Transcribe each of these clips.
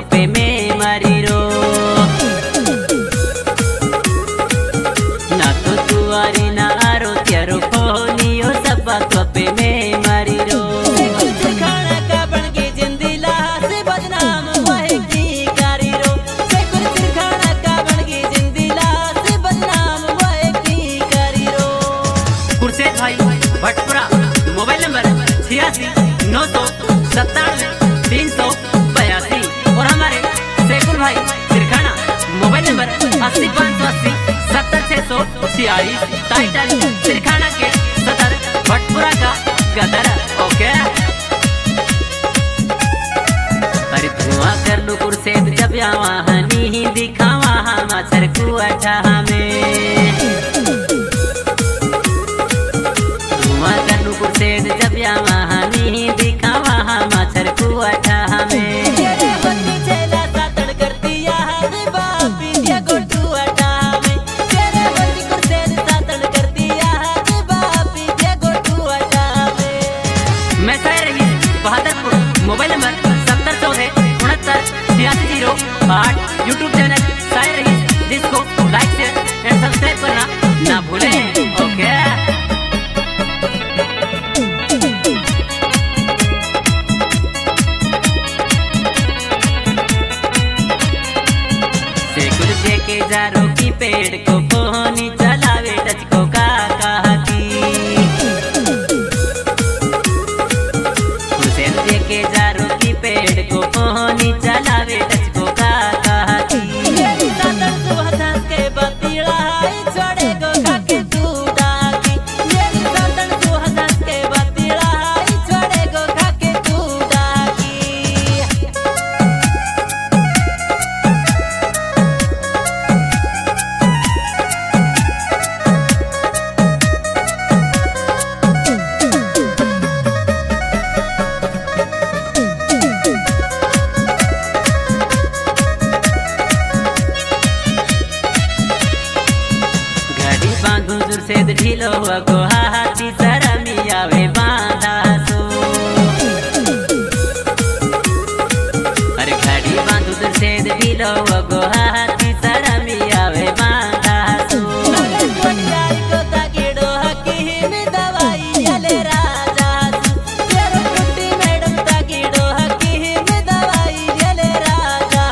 पे में मारी रो ना तो तुआरी ना आरो त्यारो फोनियो सब बात पे में मारी रो खाना का बन के जिंदिला से बदनाम वही की कारी रो खाना का बन के जिंदिला से बदनाम वही की कारी रो कुर्सेद भाई भटपुरा मोबाइल नंबर 86-997-382 और हमारे शेखुर भाई सिरखाना मोबाइल नंबर 80-580-70-646 टाइटल सिरखाना के सदर भटपुरा का गदर। ओके अरे धुआं कर लो कुर्सेद जब वहानी दिखावा मच्छर कुआठा में धुआं कर लो कुर्सेद जब वहानी दिखावा मच्छर कुआठा में मोबाइल नंबर 7014-698608 यूट्यूब चैनल शायर रहीस जिसको लाइक शेयर एंड सब्सक्राइब करना ना भूलें। ओके शेखुर के जारो की पेड़ को पोनी चलावे टच को का कहा की के जारो की पेड़ को पोनी चलावे टच को का कहा की सातन सुहसन के बतीड़ा छोड़े को खाके तू डाकी मेरी सातन सुहसन के बतीड़ा छोड़े को खाके तू डाकी से ढीलो गो हाथी सरमिया वे बांधा सो अरे घड़ी बांधू दूर से ढीलो गो हाथी सरमिया वे बांधा सो को ताकेडो हकी में दवाई ले राजा तेरो कुट्टी मैडम ताकेडो हकी में दवाई ले राजा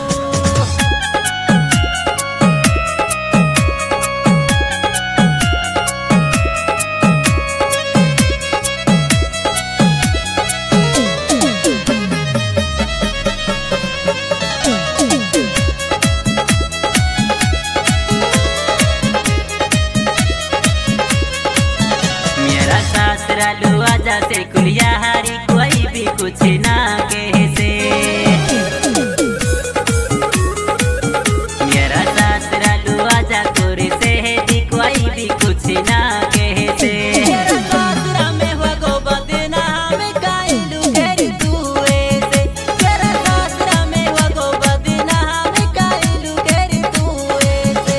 सासरा लुआ जाते कुलिया हारी कोई भी कुछ ना कैसे मेरा सासरा लुआ जा तोरे से दी कोई भी कुछ ना कैसे सासरा में हुआ गो बदना में काइलू घेरी तू ऐसे तेरा सासरा में हुआ गो बदना में काइलू घेरी तू ऐसे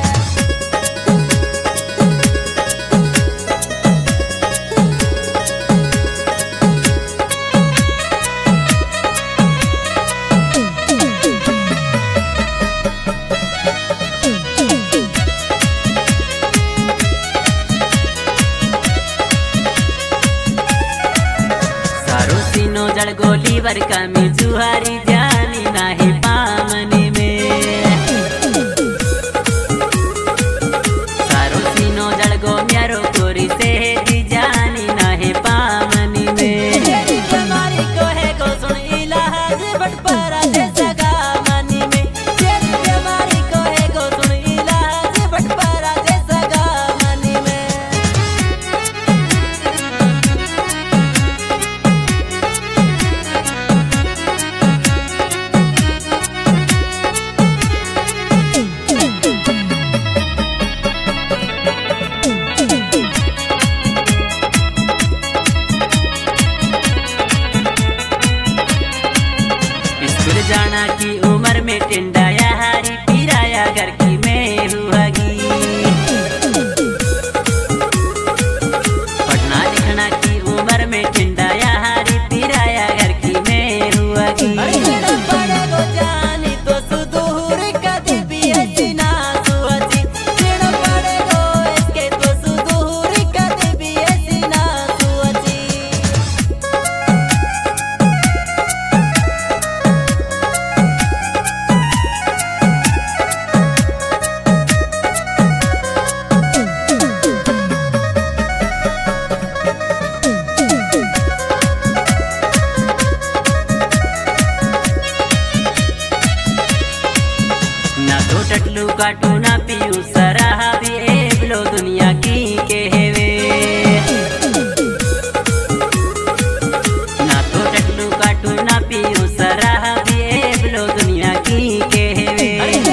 जड़ गोली वर कमी जुहारी जानी नाही पामनी में सारो सीनो जड़ गो म्यारो कोरी से दी जानी नाही पामनी में हमारी को है को सुन इलाज बट परा से सगा मनी में हमारी को है को सुन इलाज बट परा से सगा मनी में जाना की उम्र में टिंडाया हारी पिराया घर की में हुआगी पढ़ना लिखना की उम्र में टिंडाया हारी पिराया घर की में हुआगी तो टटलू काटू ना पीऊ शराबी एवलो दुनिया की कहवे ना तो टटलू काटू ना पीऊ शराबी एवलो दुनिया की कहवे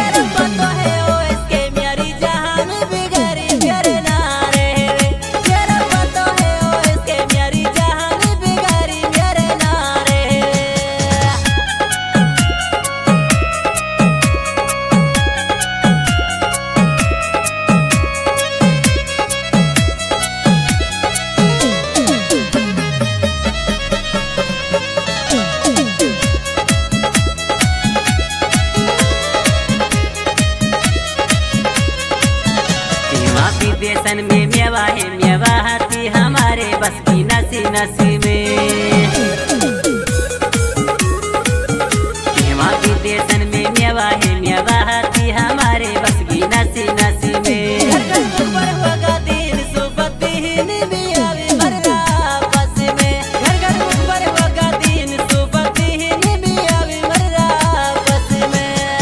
बेसन में मेवा है मेवा हाथी हमारे बस की नसी नसी में बेसन में मेवा है मेवा हाथी हमारे बस की नसी नसी में होगा दिन सुबह दिन भी आवे मरना बस में घर घर ऊपर होगा दिन सुबह दिन भी आवे मरना बस में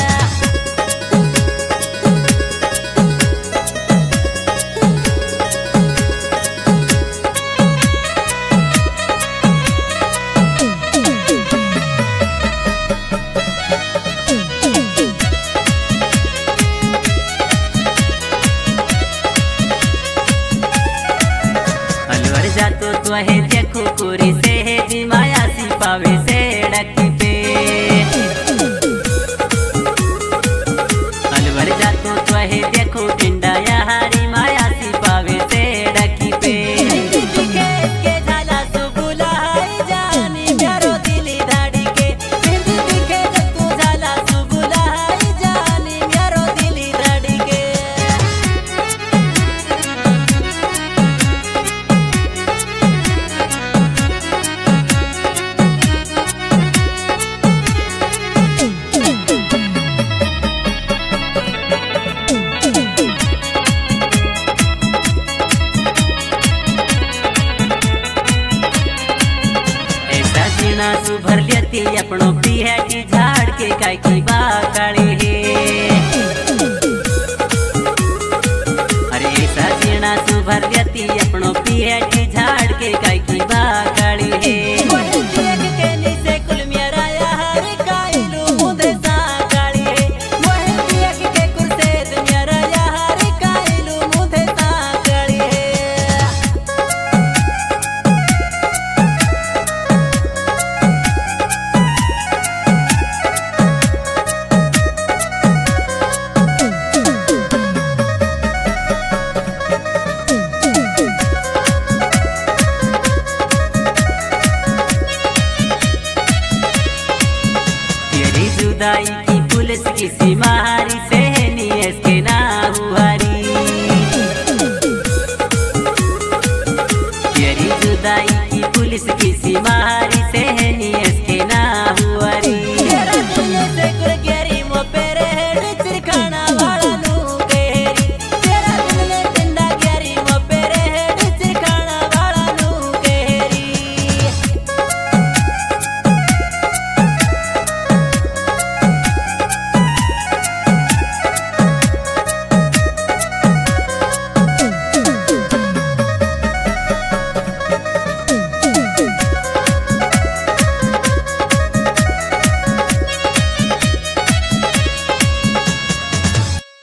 जातो तो है देखो कोरी से है दिमाया सी पावे से डकी पे अलवर जातो तो है देखो टिंडा यारी माया सी पावे से डकी पे के झाला सो बुलाई जानी प्यारो दिली धाड़ी के दिखे तू झाला सो बुलाई जानी प्यारो दिली धाड़ी के भर लेती अपनों पिहटी झाड़ के काय की बाकाली है अरे ऐसा जीना सु भर लेती अपनों पिहटी झाड़ के काय की बाकाली है जुदाई की पुलिस किसी मारी सहनी इसके ना हुआरी तेरी जुदाई की पुलिस किसी मारी सहनी